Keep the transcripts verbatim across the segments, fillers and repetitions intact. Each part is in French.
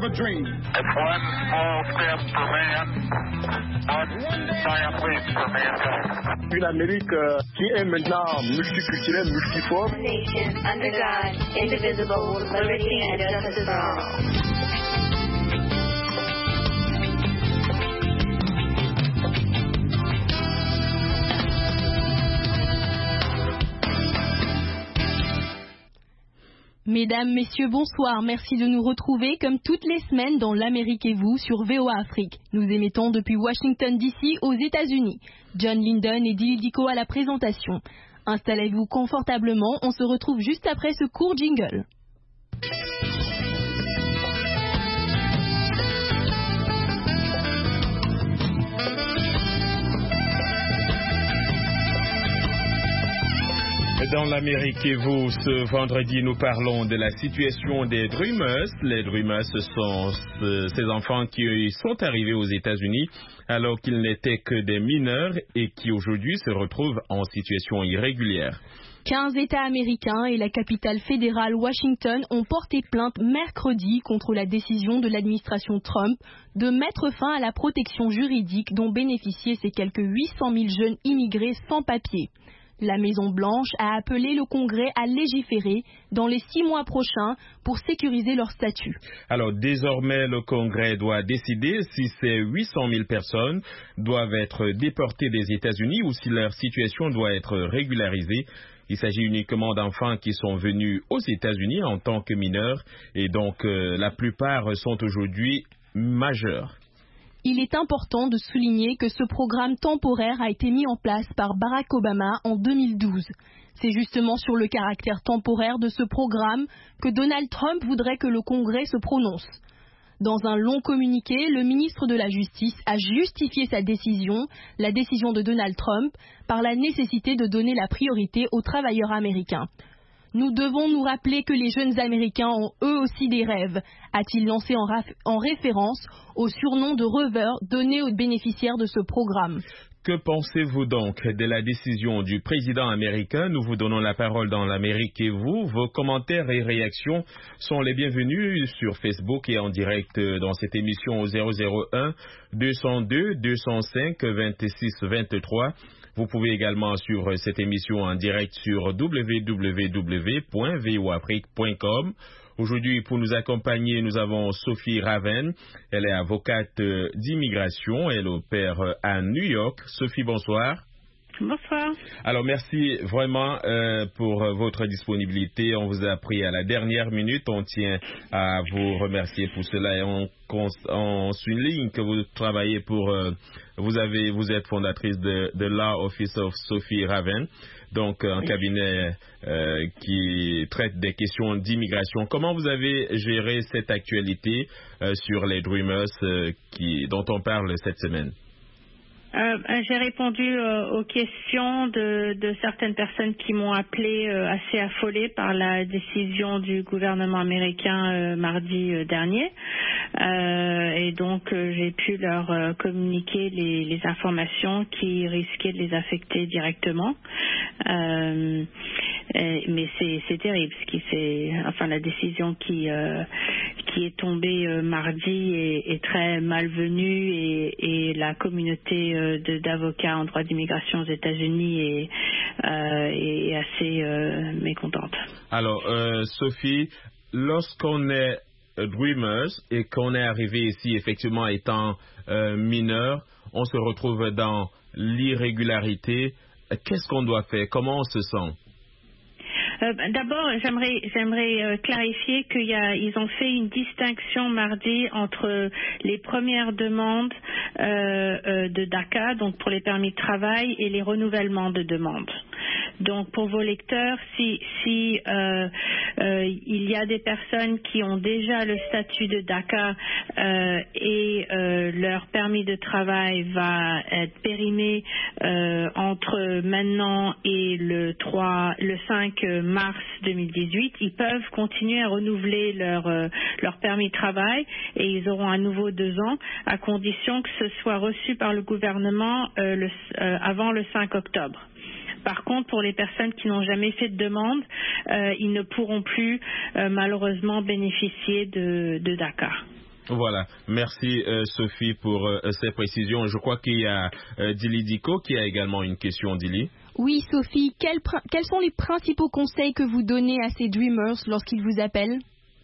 of a dream. It's one small step for man, one giant leap for mankind. Une Amérique euh, qui est maintenant multiculturelle, multiforme. Nation under God, indivisible, with liberty and justice for all. Mesdames, Messieurs, bonsoir. Merci de nous retrouver comme toutes les semaines dans l'Amérique et vous sur V O A Afrique. Nous émettons depuis Washington D C aux États-Unis. John Linden et Dilly Diko à la présentation. Installez-vous confortablement, on se retrouve juste après ce court jingle. Dans l'Amérique et vous, ce vendredi, nous parlons de la situation des Dreamers. Les Dreamers, ce sont ces enfants qui sont arrivés aux États-Unis alors qu'ils n'étaient que des mineurs et qui aujourd'hui se retrouvent en situation irrégulière. quinze États américains et la capitale fédérale Washington ont porté plainte mercredi contre la décision de l'administration Trump de mettre fin à la protection juridique dont bénéficiaient ces quelques huit cent mille jeunes immigrés sans papier. La Maison-Blanche a appelé le Congrès à légiférer dans les six mois prochains pour sécuriser leur statut. Alors désormais, le Congrès doit décider si ces huit cent mille personnes doivent être déportées des États-Unis ou si leur situation doit être régularisée. Il s'agit uniquement d'enfants qui sont venus aux États-Unis en tant que mineurs et donc euh, la plupart sont aujourd'hui majeurs. Il est important de souligner que ce programme temporaire a été mis en place par Barack Obama en deux mille douze. C'est justement sur le caractère temporaire de ce programme que Donald Trump voudrait que le Congrès se prononce. Dans un long communiqué, le ministre de la Justice a justifié sa décision, la décision de Donald Trump, par la nécessité de donner la priorité aux travailleurs américains. Nous devons nous rappeler que les jeunes Américains ont eux aussi des rêves, a-t-il lancé en, raf- en référence au surnom de Rover donné aux bénéficiaires de ce programme. Que pensez-vous donc de la décision du président américain? Nous vous donnons la parole dans l'Amérique et vous. Vos commentaires et réactions sont les bienvenus sur Facebook et en direct dans cette émission au zéro zéro un deux zéro deux deux zéro cinq vingt-six vingt-trois. Vous pouvez également suivre cette émission en direct sur w w w point v o afrique point com. Aujourd'hui, pour nous accompagner, nous avons Sophie Raven. Elle est avocate d'immigration. Elle opère à New York. Sophie, bonsoir. Bonsoir. Alors, merci vraiment euh, pour votre disponibilité. On vous a pris à la dernière minute. On tient à vous remercier pour cela. Et on, on souligne que vous travaillez pour... Euh, vous avez, vous êtes fondatrice de, de Law Office of Sophie Raven, donc un oui. cabinet euh, qui traite des questions d'immigration. Comment vous avez géré cette actualité euh, sur les Dreamers euh, qui, dont on parle cette semaine? Euh, j'ai répondu euh, aux questions de, de certaines personnes qui m'ont appelé euh, assez affolée par la décision du gouvernement américain euh, mardi euh, dernier. Euh, et donc, euh, j'ai pu leur euh, communiquer les, les informations qui risquaient de les affecter directement. Euh, et, mais c'est, c'est terrible, ce qui c'est, enfin la décision qui euh, qui est tombée euh, mardi est, est très malvenue et, et la communauté euh, de, d'avocats en droit d'immigration aux États-Unis est, euh, est assez euh, mécontente. Alors, euh, Sophie, lorsqu'on est Dreamers et qu'on est arrivé ici effectivement étant euh, mineur, on se retrouve dans l'irrégularité. Qu'est-ce qu'on doit faire? Comment on se sent? Euh, D'abord, j'aimerais, j'aimerais euh, clarifier qu'il y a, ils ont fait une distinction mardi entre les premières demandes euh, euh, de DACA, donc pour les permis de travail, et les renouvellements de demandes. Donc, pour vos lecteurs, si, si euh, euh, il y a des personnes qui ont déjà le statut de DACA euh, et euh, leur permis de travail va être périmé euh, entre maintenant et le trois, le cinq mars deux mille dix-huit, ils peuvent continuer à renouveler leur euh, leur permis de travail et ils auront à nouveau deux ans à condition que ce soit reçu par le gouvernement euh, le, euh, avant le cinq octobre. Par contre, pour les personnes qui n'ont jamais fait de demande, euh, ils ne pourront plus euh, malheureusement bénéficier de, de DACA. Voilà, merci euh, Sophie pour euh, ces précisions. Je crois qu'il y a euh, Dili Diko qui a également une question, Dili. Oui Sophie, quels, quels sont les principaux conseils que vous donnez à ces dreamers lorsqu'ils vous appellent?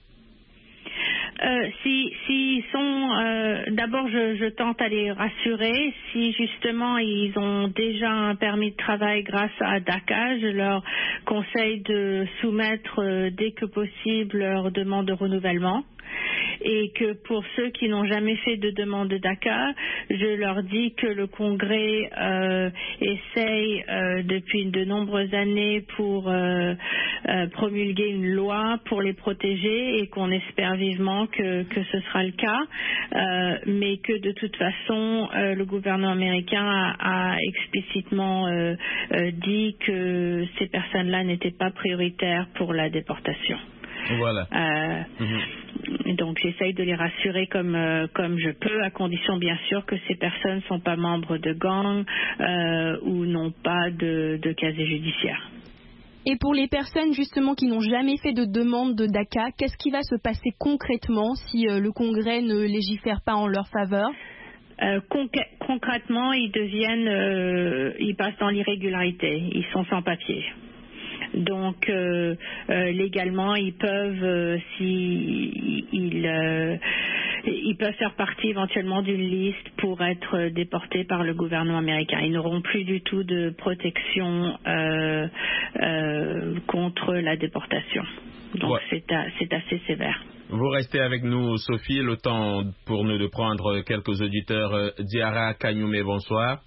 Euh, si s'ils sont euh, d'abord je, je tente à les rassurer. Si justement ils ont déjà un permis de travail grâce à DACA, je leur conseille de soumettre euh, dès que possible leur demande de renouvellement. Et que pour ceux qui n'ont jamais fait de demande de DACA, je leur dis que le Congrès euh, essaye euh, depuis de nombreuses années pour euh, euh, promulguer une loi pour les protéger et qu'on espère vivement que, que ce sera le cas, euh, mais que de toute façon euh, le gouvernement américain a, a explicitement euh, euh, dit que ces personnes-là n'étaient pas prioritaires pour la déportation. Voilà. Euh, mm-hmm. Donc j'essaye de les rassurer comme euh, comme je peux, à condition bien sûr que ces personnes ne sont pas membres de gangs euh, ou n'ont pas de, de casier judiciaire. Et pour les personnes justement qui n'ont jamais fait de demande de DACA, qu'est-ce qui va se passer concrètement si euh, le Congrès ne légifère pas en leur faveur? Euh, conc- concrètement, ils deviennent, euh, ils passent dans l'irrégularité, ils sont sans papier. Donc euh, euh, légalement, ils peuvent, euh, si ils, euh, ils peuvent faire partie éventuellement d'une liste pour être déportés par le gouvernement américain. Ils n'auront plus du tout de protection euh, euh, contre la déportation. Donc ouais. c'est, a, c'est assez sévère. Vous restez avec nous, Sophie, le temps pour nous de prendre quelques auditeurs. Diarra Kanyume, bonsoir.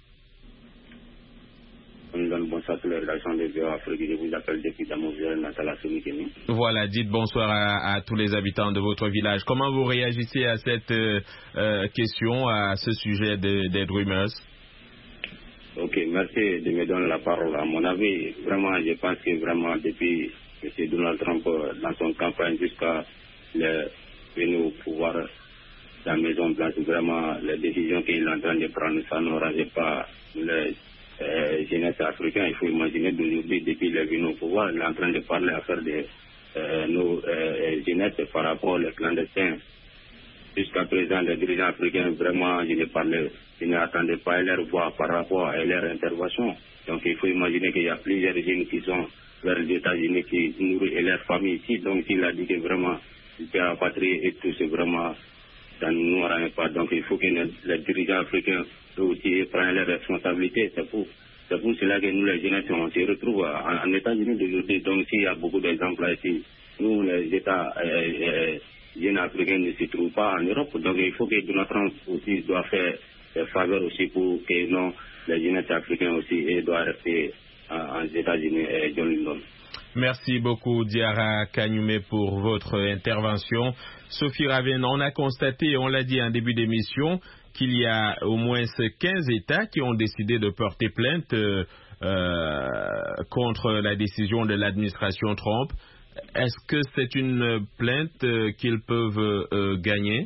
Bonsoir sur la rédaction de V O A Afrique, je vous appelle depuis Damoviel, Natala Soumikeni. Voilà, dites bonsoir à, à tous les habitants de votre village. Comment vous réagissez à cette euh, euh, question, à ce sujet de, des dreamers? Ok, merci de me donner la parole. À mon avis, vraiment, je pense que vraiment depuis M. Donald Trump, dans son campagne jusqu'à le venu au pouvoir de la Maison Blanche, vraiment, les décisions qu'il est en train de prendre, ça n'arrange pas les Euh, jeunesse africaine. Il faut imaginer d'aujourd'hui, depuis qu'il est venu au pouvoir, il est en train de parler à faire de euh, nos euh, jeunesses par rapport aux clandestins. Jusqu'à présent, les dirigeants africains, vraiment, je ne parlais, je n'attendais pas leur voix par rapport à leur intervention. Donc il faut imaginer qu'il y a plusieurs jeunes qui sont vers les États-Unis, qui nourrissent leur famille ici. Donc il a dit que vraiment, c'était rapatrié et tout, c'est vraiment, ça ne nous arrange pas. Donc il faut que les, les dirigeants africains aussi prennent leurs responsabilités. C'est pour, c'est pour cela que nous, les jeunes, on se retrouve en, en États-Unis d'aujourd'hui. Donc s'il y a beaucoup d'exemples ici, nous, les États euh, euh, jeunes africains ne se trouvent pas en Europe. Donc il faut que Donald Trump aussi doit faire des faveurs aussi pour que non, les jeunes africains aussi doivent rester en, en États-Unis et John London. Merci beaucoup, Diarra Kanyume, pour votre intervention. Sophie Ravin, on a constaté, on l'a dit en début d'émission, qu'il y a au moins quinze États qui ont décidé de porter plainte euh, euh, contre la décision de l'administration Trump. Est-ce que c'est une plainte euh, qu'ils peuvent euh, gagner?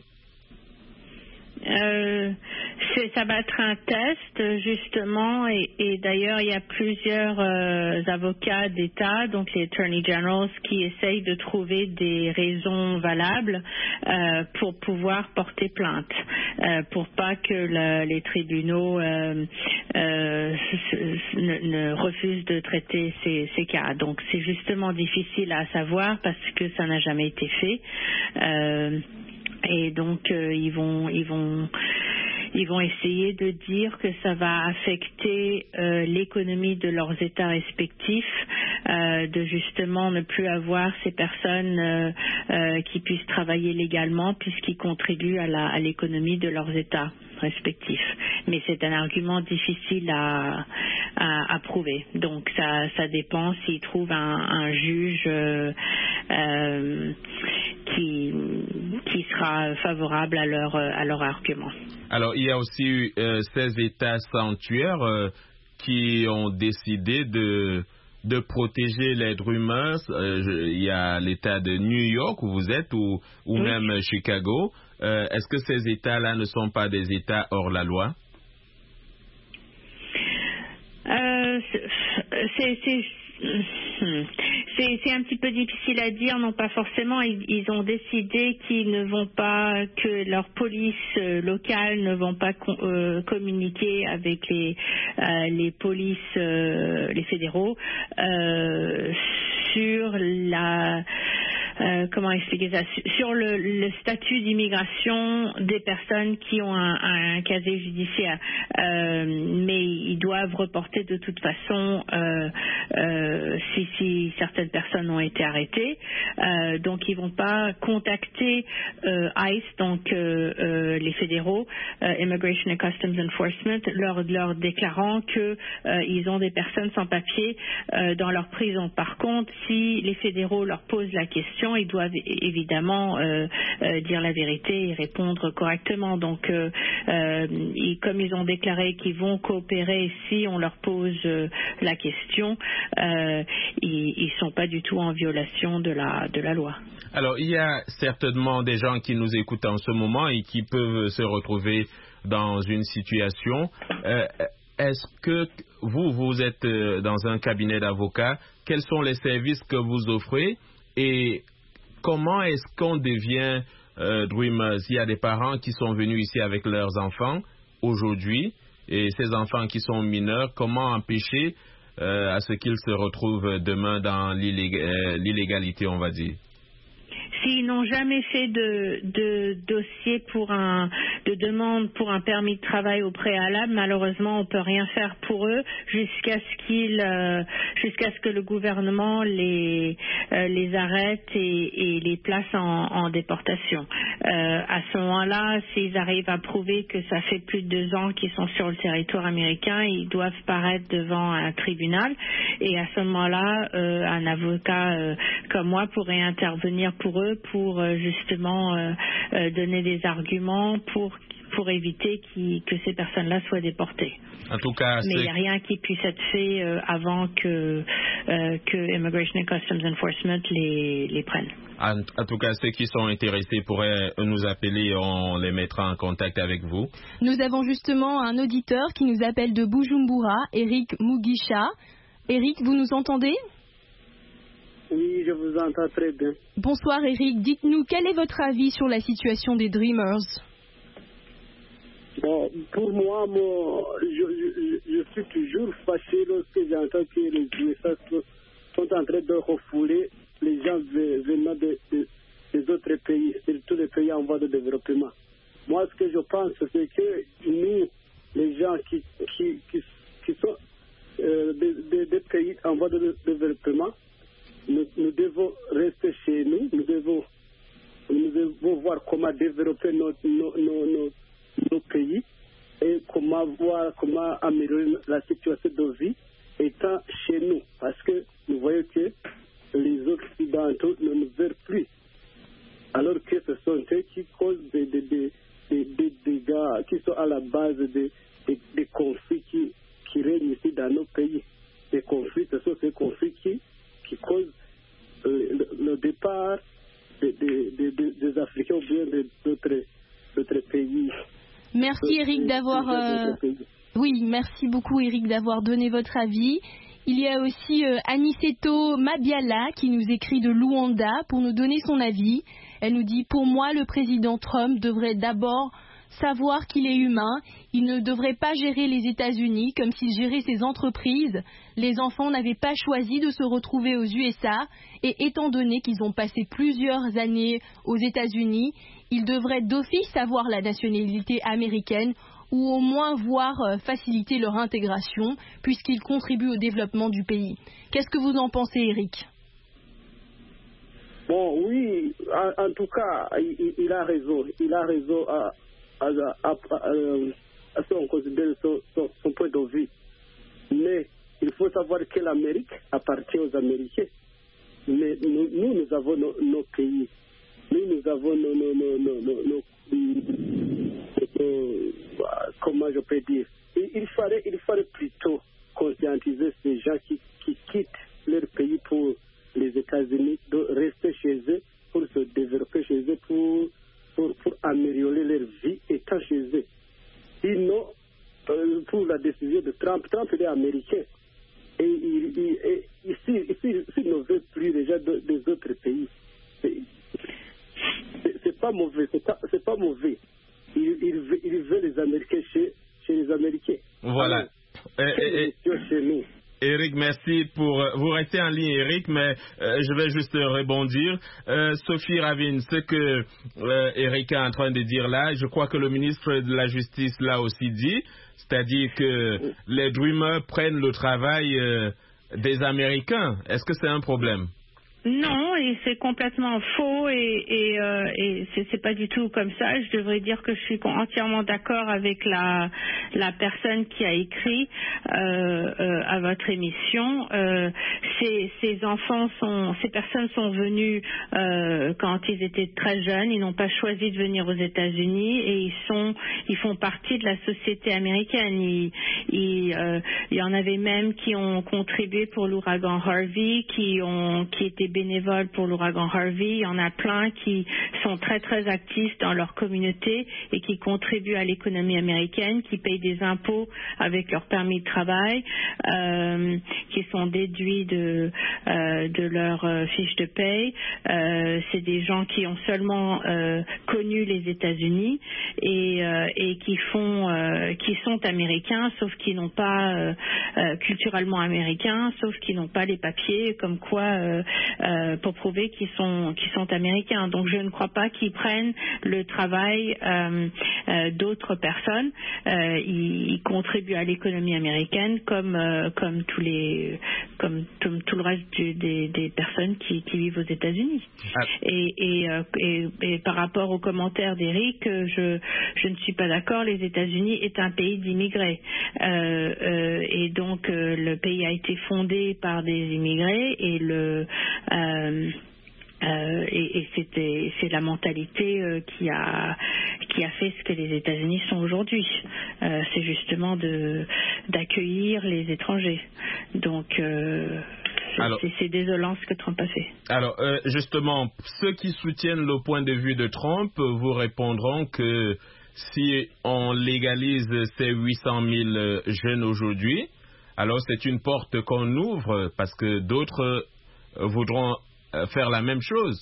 Euh, c'est, ça va être un test justement et, et d'ailleurs il y a plusieurs euh, avocats d'État, donc les Attorney Generals, qui essayent de trouver des raisons valables euh, pour pouvoir porter plainte, euh, pour pas que le, les tribunaux euh, euh, ne, ne refusent de traiter ces, ces cas. Donc c'est justement difficile à savoir parce que ça n'a jamais été fait. Euh, Et donc euh, ils vont ils vont ils vont essayer de dire que ça va affecter euh, l'économie de leurs États respectifs, euh, de justement ne plus avoir ces personnes euh, euh, qui puissent travailler légalement puisqu'ils contribuent à, la, à l'économie de leurs États respectifs. Mais c'est un argument difficile à, à, à prouver. Donc ça, ça dépend s'ils trouvent un, un juge euh, euh, qui, qui sera favorable à leur, à leur argument. Alors il y a aussi euh, ces États sanctuaires euh, qui ont décidé de de protéger les dreamers. Euh, je, il y a l'État de New York où vous êtes ou, ou oui. même Chicago. Euh, est-ce que ces États-là ne sont pas des États hors la loi? Euh, c'est, c'est, c'est, c'est un petit peu difficile à dire, non pas forcément. Ils, ils ont décidé qu'ils ne vont pas, que leur police euh, locale ne vont pas com- euh, communiquer avec les, euh, les polices, euh, les fédéraux, euh, sur la... Euh, comment expliquer ça, sur le, le statut d'immigration des personnes qui ont un, un casier judiciaire, euh, mais ils doivent reporter de toute façon euh, euh, si, si certaines personnes ont été arrêtées, euh, donc ils vont pas contacter euh, ICE, donc euh, euh, les fédéraux, euh, Immigration and Customs Enforcement, leur, leur déclarant que euh, ils ont des personnes sans papier euh, dans leur prison. Par contre, si les fédéraux leur posent la question, ils doivent évidemment euh, euh, dire la vérité et répondre correctement. Donc, euh, euh, ils, comme ils ont déclaré qu'ils vont coopérer si on leur pose euh, la question, euh, ils ne sont pas du tout en violation de la, de la loi. Alors, il y a certainement des gens qui nous écoutent en ce moment et qui peuvent se retrouver dans une situation. Euh, est-ce que vous, vous êtes dans un cabinet d'avocats? Quels sont les services que vous offrez? Et comment est-ce qu'on devient euh, Dreamers? Il y a des parents qui sont venus ici avec leurs enfants aujourd'hui, et ces enfants qui sont mineurs, comment empêcher euh, à ce qu'ils se retrouvent demain dans l'illég- euh, l'illégalité, on va dire? S'ils n'ont jamais fait de, de dossier pour un, de demande pour un permis de travail au préalable, malheureusement, on peut rien faire pour eux jusqu'à ce qu'ils, euh, jusqu'à ce que le gouvernement les, euh, les arrête et, et les place en, en déportation. Euh, à ce moment-là, s'ils arrivent à prouver que ça fait plus de deux ans qu'ils sont sur le territoire américain, ils doivent paraître devant un tribunal. Et à ce moment-là, euh, un avocat euh, comme moi pourrait intervenir pour eux pour euh, justement euh, euh, donner des arguments pour pour éviter qui, que ces personnes-là soient déportées. En tout cas, mais il n'y a rien qui puisse être fait euh, avant que euh, que Immigration and Customs Enforcement les les prenne. En, en tout cas, ceux qui sont intéressés pourraient nous appeler, on les mettra en contact avec vous. Nous avons justement un auditeur qui nous appelle de Bujumbura, Eric Mugisha. Eric, vous nous entendez? Oui, je vous entends très bien. Bonsoir Eric, dites-nous quel est votre avis sur la situation des Dreamers? Bon, pour moi, moi je, je, je suis toujours fâché lorsque j'entends que les U S A sont en train de refouler les gens venant de, de, des autres pays, surtout les pays en voie de développement. Moi, ce que je pense, c'est que nous, les gens qui, qui, qui, qui sont euh, des, des, des pays en voie de développement, Nous, nous devons rester chez nous, nous devons, nous devons voir comment développer nos, nos, nos, nos, nos pays et comment voir, comment améliorer la situation de vie étant chez nous. Parce que nous voyons que les Occidentaux ne nous veulent plus. Alors que ce sont eux qui causent des, des, des, des, des dégâts, qui sont à la base des, des, des conflits qui, qui règnent ici dans nos pays. Des conflits, ce sont ces conflits qui qui cause euh, le, le départ des, des, des, des Africains ou bien d'autres, d'autres pays. Merci Eric d'avoir... Euh... Oui, merci beaucoup Eric d'avoir donné votre avis. Il y a aussi euh, Aniceto Mabiala qui nous écrit de Luanda pour nous donner son avis. Elle nous dit « Pour moi, le président Trump devrait d'abord savoir qu'il est humain. Il ne devrait pas gérer les États-Unis comme s'il gérait ses entreprises. Les enfants n'avaient pas choisi de se retrouver aux U S A et étant donné qu'ils ont passé plusieurs années aux États-Unis, ils devraient d'office avoir la nationalité américaine ou au moins voir faciliter leur intégration puisqu'ils contribuent au développement du pays. » Qu'est-ce que vous en pensez, Eric? Bon, oui, en, en tout cas, il, il a raison. Il a raison à, à, à, à, à ce qu'on considère son, son, son point de vue. Mais il faut savoir que l'Amérique appartient aux Américains. Mais nous, nous, nous avons nos, nos pays. Nous, nous avons nos... nos, nos, nos, nos, nos, nos comment je peux dire, il, il, fallait, il fallait plutôt conscientiser ces gens qui, qui quittent leur pays pour les États-Unis, de rester chez eux, pour se développer chez eux, pour, pour, pour améliorer leur vie étant chez eux. Sinon, euh, pour la décision de Trump, Trump il est américain. Et il, il, pas mauvais, c'est pas, c'est pas mauvais. Il, il, veut, il veut les Américains chez, chez les Américains. Voilà. Alors, et, et, chez nous. Eric, merci pour... Vous restez en ligne, Eric, mais euh, je vais juste rebondir. Euh, Sophie Ravine, ce que euh, Eric est en train de dire là, je crois que le ministre de la Justice l'a aussi dit, c'est-à-dire que les Dreamers prennent le travail euh, des Américains. Est-ce que c'est un problème? Non, et c'est complètement faux et, et, euh, et c'est, c'est pas du tout comme ça. Je devrais dire que je suis entièrement d'accord avec la, la personne qui a écrit euh, euh, à votre émission. Euh, ces, ces enfants sont, ces personnes sont venues euh, quand ils étaient très jeunes. Ils n'ont pas choisi de venir aux États-Unis et ils sont, ils font partie de la société américaine. Il, il, euh, il y en avait même qui ont contribué pour l'ouragan Harvey, qui ont, qui étaient bénévoles pour l'ouragan Harvey. Il y en a plein qui sont très très actifs dans leur communauté et qui contribuent à l'économie américaine, qui payent des impôts avec leur permis de travail, euh, qui sont déduits de, euh, de leur euh, fiche de paye. Euh, c'est des gens qui ont seulement euh, connu les États-Unis et, euh, et qui font, euh, qui sont américains, sauf qu'ils n'ont pas euh, euh, culturellement américains, sauf qu'ils n'ont pas les papiers, comme quoi euh, Euh, pour prouver qu'ils sont, qu'ils sont américains. Donc je ne crois pas qu'ils prennent le travail euh, euh, d'autres personnes. Euh, ils, ils contribuent à l'économie américaine comme, euh, comme, tous les, comme tout, tout le reste du, des, des personnes qui, qui vivent aux États-Unis. Ah. Et, et, euh, et, et par rapport aux commentaires d'Éric, je, je ne suis pas d'accord. Les États-Unis est un pays d'immigrés. Euh, euh, et donc euh, le pays a été fondé par des immigrés et le Euh, euh, et, et c'était, c'est la mentalité euh, qui a qui a fait ce que les États-Unis sont aujourd'hui. Euh, c'est justement de d'accueillir les étrangers. Donc euh, alors, c'est, c'est désolant ce que Trump a fait. Alors euh, justement, ceux qui soutiennent le point de vue de Trump vous répondront que si on légalise ces huit cent mille jeunes aujourd'hui, alors c'est une porte qu'on ouvre parce que d'autres voudront faire la même chose.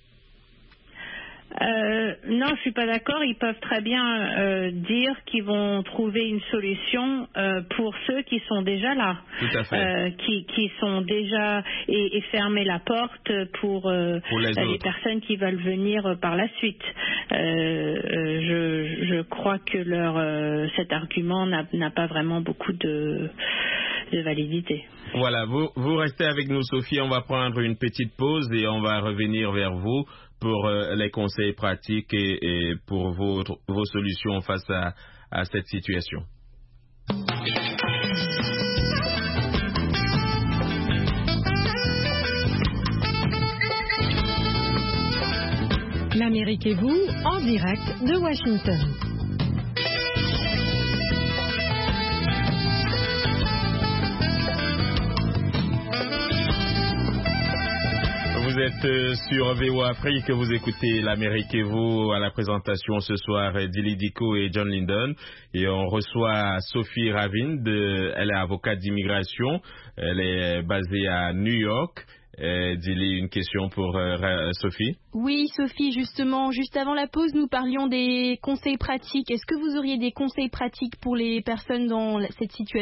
Euh, non, je suis pas d'accord. Ils peuvent très bien euh, dire qu'ils vont trouver une solution euh, pour ceux qui sont déjà là, Tout à fait. Euh, qui, qui sont déjà et, et fermer la porte pour, euh, pour les, les personnes qui veulent venir euh, par la suite. Euh, euh, je, je crois que leur euh, cet argument n'a, n'a pas vraiment beaucoup de, de validité. Voilà, vous, vous restez avec nous, Sophie. On va prendre une petite pause et on va revenir vers vous pour euh, les conseils pratiques et, et pour vos, vos solutions face à, à cette situation. L'Amérique et vous, en direct de Washington. Vous êtes sur V O A Afrique, vous écoutez l'Amérique et vous à la présentation ce soir Dili Diko et John Linden et on reçoit Sophie Ravine, de, elle est avocate d'immigration, elle est basée à New York. Euh, Dili, une question pour euh, Sophie. Oui, Sophie, justement, juste avant la pause, nous parlions des conseils pratiques. Est-ce que vous auriez des conseils pratiques pour les personnes dans cette situation ?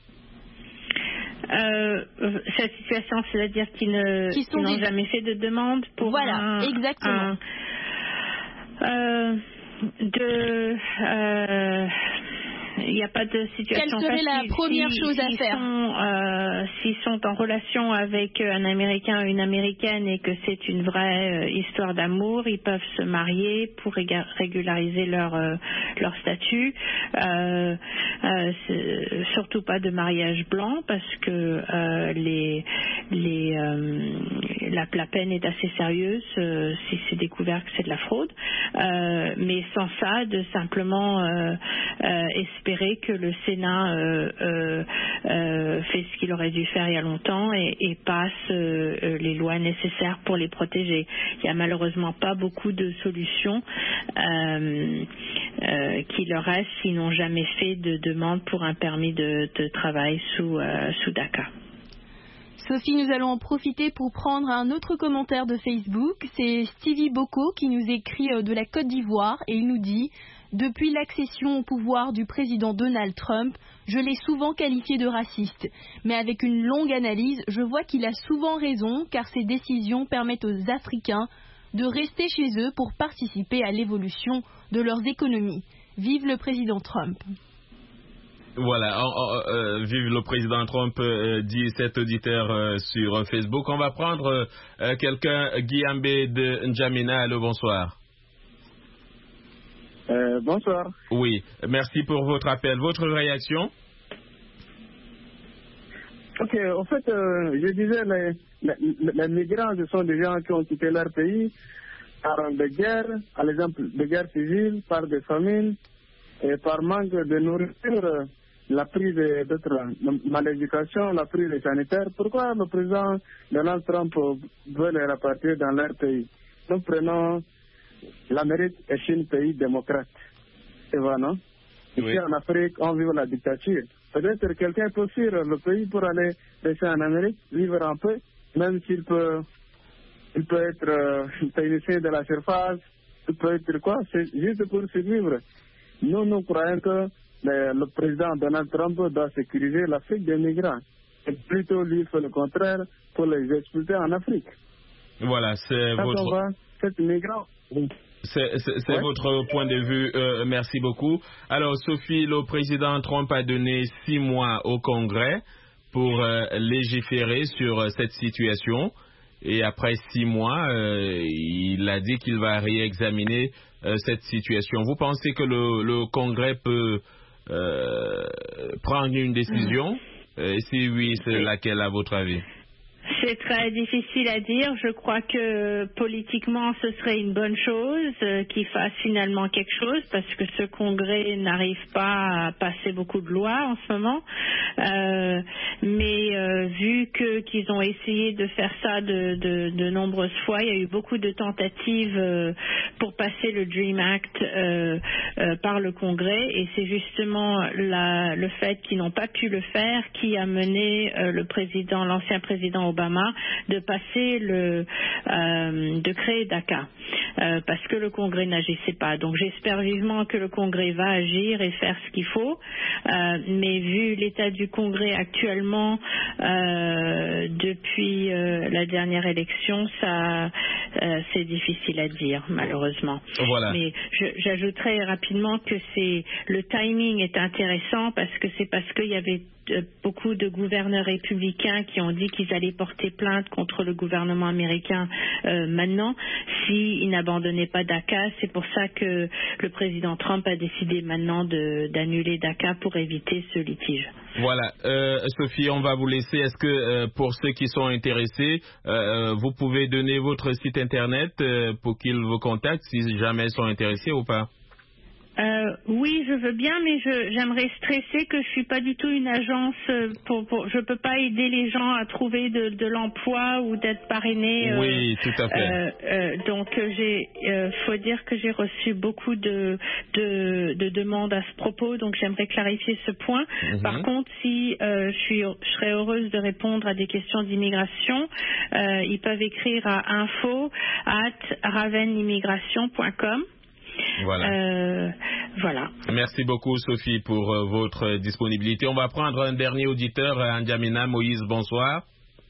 Euh, cette situation, c'est-à-dire qu'ils, ne, qui qu'ils n'ont des... jamais fait de demande pour voilà, un, exactement. Un, euh, de euh, il n'y a pas de situation facile. Quelle serait facile. la première si, chose à s'ils faire sont, euh, s'ils sont en relation avec un Américain ou une Américaine et que c'est une vraie euh, histoire d'amour, ils peuvent se marier pour rég- régulariser leur, euh, leur statut. Euh, euh, c'est, surtout pas de mariage blanc parce que euh, les, les, euh, la, la peine est assez sérieuse euh, si c'est découvert que c'est de la fraude. Euh, mais sans ça, de simplement euh, euh, espérer que le Sénat euh, euh, euh, fait ce qu'il aurait dû faire il y a longtemps et, et passe euh, les lois nécessaires pour les protéger. Il n'y a malheureusement pas beaucoup de solutions euh, euh, qui leur restent s'ils n'ont jamais fait de demande pour un permis de, de travail sous, euh, sous DACA. Sophie, nous allons en profiter pour prendre un autre commentaire de Facebook. C'est Stevie Boko qui nous écrit de la Côte d'Ivoire et il nous dit « Depuis l'accession au pouvoir du président Donald Trump, je l'ai souvent qualifié de raciste. Mais avec une longue analyse, je vois qu'il a souvent raison car ses décisions permettent aux Africains de rester chez eux pour participer à l'évolution de leurs économies. Vive le président Trump !» Voilà, on, on, euh, vive le président Trump, euh, dit cet auditeur euh, sur Facebook. On va prendre euh, quelqu'un, Guillaume de N'Djamena. Allô, bonsoir. Euh, bonsoir. Oui, merci pour votre appel. Votre réaction? Ok, en fait, euh, je disais, les, les, les migrants, ce sont des gens qui ont quitté leur pays par des guerres, à l'exemple de guerres civiles, par des famines, et par manque de nourriture, la prise d'autres malédications, la prise sanitaire. Pourquoi le président Donald Trump veut les répartir dans leur pays? Nous prenons l'Amérique est un pays démocrate. C'est vrai, non? Ici oui. En Afrique, on vit la dictature. Peut-être que quelqu'un peut fuir le pays pour aller rester en Amérique, vivre un peu, même s'il peut, il peut être euh, technicien de la surface, il peut être quoi? C'est juste pour survivre. Nous, nous croyons que le, le président Donald Trump doit sécuriser l'Afrique des migrants. Et plutôt, lui, fait le contraire pour les expulser en Afrique. Voilà, c'est Quand votre... on voit cet migrant... C'est, c'est, c'est ouais. votre point de vue. Euh, merci beaucoup. Alors, Sophie, le président Trump a donné six mois au Congrès pour euh, légiférer sur euh, cette situation. Et après six mois, euh, il a dit qu'il va réexaminer euh, cette situation. Vous pensez que le, le Congrès peut euh, prendre une décision? Et si oui, c'est laquelle à votre avis? C'est très difficile à dire. Je crois que politiquement, ce serait une bonne chose euh, qu'il fasse finalement quelque chose parce que ce Congrès n'arrive pas à passer beaucoup de lois en ce moment. Euh, mais euh, vu que qu'ils ont essayé de faire ça de, de, de nombreuses fois, il y a eu beaucoup de tentatives euh, pour passer le Dream Act euh, euh, par le Congrès et c'est justement la, le fait qu'ils n'ont pas pu le faire qui a mené euh, le président, l'ancien président Obama de passer le, euh, de créer DACA euh, parce que le Congrès n'agissait pas. Donc j'espère vivement que le Congrès va agir et faire ce qu'il faut. Euh, mais vu l'état du Congrès actuellement euh, depuis euh, la dernière élection, ça euh, c'est difficile à dire malheureusement. Voilà. Mais je, j'ajouterais rapidement que c'est le timing est intéressant parce que c'est parce qu'il y avait beaucoup de gouverneurs républicains qui ont dit qu'ils allaient porter plainte contre le gouvernement américain euh, maintenant s'ils n'abandonnaient pas DACA. C'est pour ça que le président Trump a décidé maintenant de, d'annuler DACA pour éviter ce litige. Voilà. Euh, Sophie, on va vous laisser. Est-ce que euh, pour ceux qui sont intéressés, euh, vous pouvez donner votre site internet euh, pour qu'ils vous contactent si jamais ils sont intéressés ou pas? Euh, oui, je veux bien, mais je, j'aimerais stresser que je suis pas du tout une agence. Pour, pour, je peux pas aider les gens à trouver de, de l'emploi ou d'être parrainé. Euh, oui, tout à fait. Euh, euh, donc, j'ai, euh, faut dire que j'ai reçu beaucoup de, de, de demandes à ce propos. Donc, j'aimerais clarifier ce point. Mm-hmm. Par contre, si euh, je suis, je serais heureuse de répondre à des questions d'immigration, euh, ils peuvent écrire à info at ravenimmigration point com. Voilà. Euh, voilà. Merci beaucoup, Sophie, pour euh, votre disponibilité. On va prendre un dernier auditeur, N'Djamena. Moïse, bonsoir.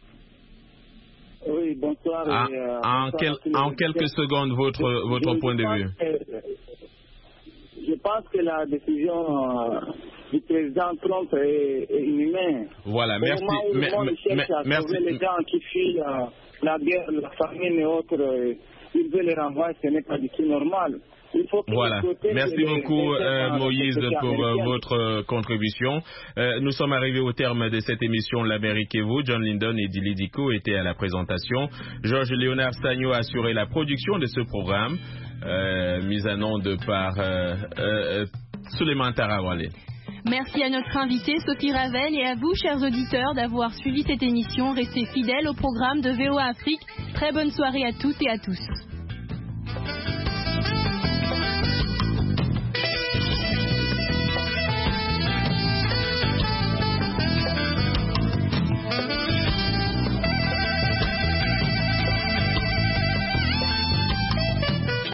Oui, bonsoir. Ah, et, euh, en, bonsoir quel, en quelques secondes, votre, je, votre je point de vue. Que, je pense que la décision euh, du président Trump est, est inhumaine. Voilà, merci. Au moment où le monde cherche à merci. sauver les gens qui fuient euh, la guerre, la famine et autres, euh, il veut les renvoyer, ce n'est pas du tout normal. Voilà. Merci beaucoup euh, Moïse pour euh, votre euh, contribution. Euh, nous sommes arrivés au terme de cette émission L'Amérique et vous. John Lyndon et Dili Diko étaient à la présentation. Georges Léonard Sagno a assuré la production de ce programme, euh, mise en onde par euh, euh, Suleiman Tarawale. Merci à notre invitée Sophie Ravel et à vous, chers auditeurs, d'avoir suivi cette émission. Restez fidèles au programme de V O A Afrique. Très bonne soirée à toutes et à tous.